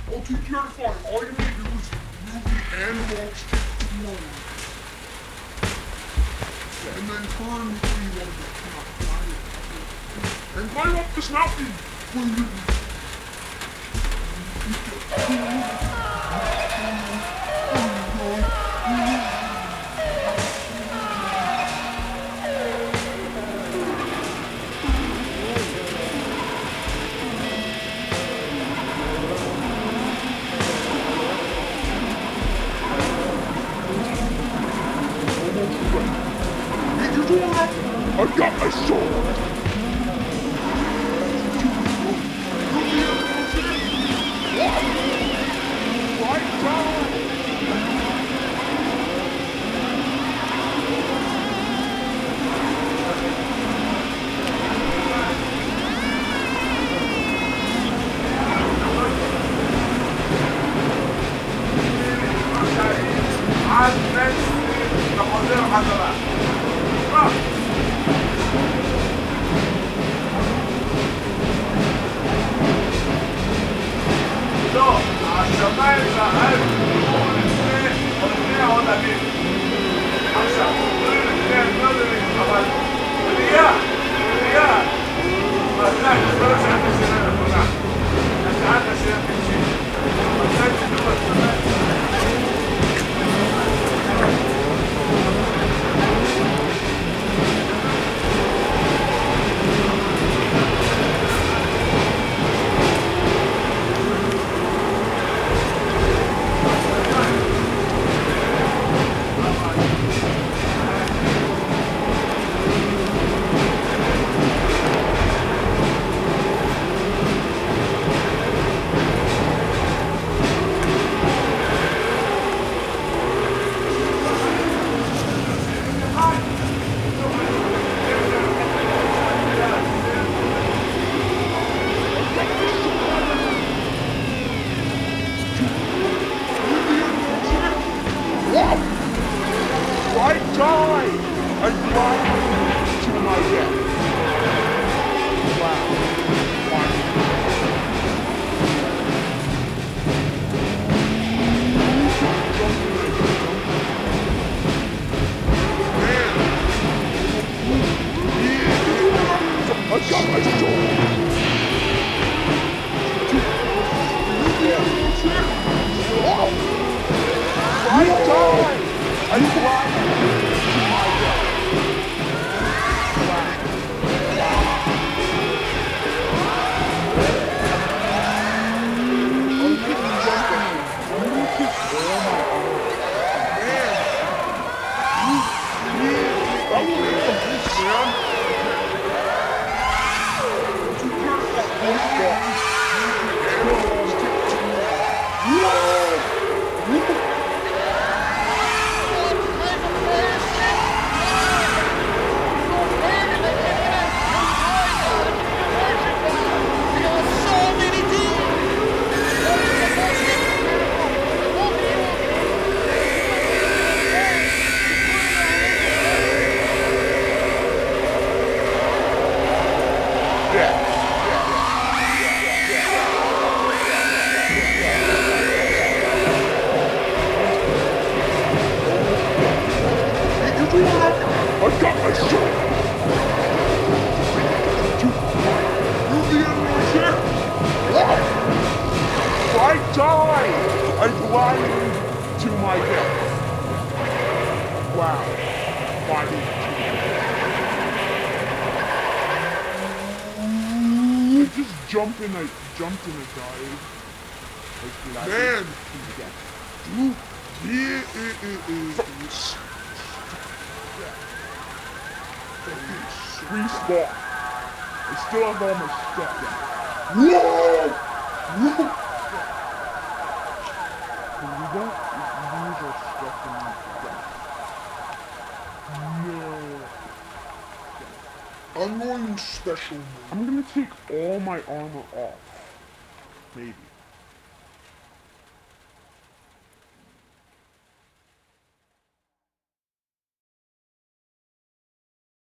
I'll teach you how to fly. All you need to do is move the analog stick forward. And then turn where you want to go. Come on, fly it. And climb up this mountain. I've got my sword! Right down! Jumped in a dive. Man! Dude, respawn. I still have all my stuff. Whoa! Whoa! We don't use our stuff in the No. I'm going special mode. I'm gonna take all my armor off. Maybe.